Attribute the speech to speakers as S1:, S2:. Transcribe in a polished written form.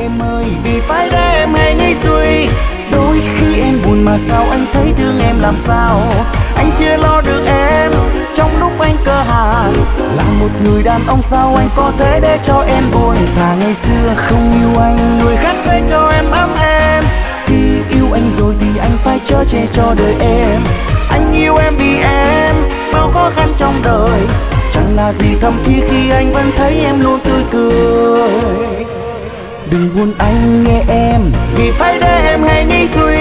S1: em ơi, vì phải để em hay nghĩ suy. Đôi khi em buồn mà sao anh thấy thương em làm sao. Anh chưa lo được em trong lúc anh cơ hà. Là một người đàn ông sao anh có thể để cho em buồn. Thà ngày xưa không yêu anh, người khác sẽ cho em ấm em. Khi yêu anh rồi thì anh phải chở che cho đời em. Anh yêu em vì em bao khó khăn trong đời. Chẳng là gì thậm chí khi anh vẫn thấy em luôn tươi cười. Đừng buồn anh nghe em, vì phải để em hay nghĩ suy.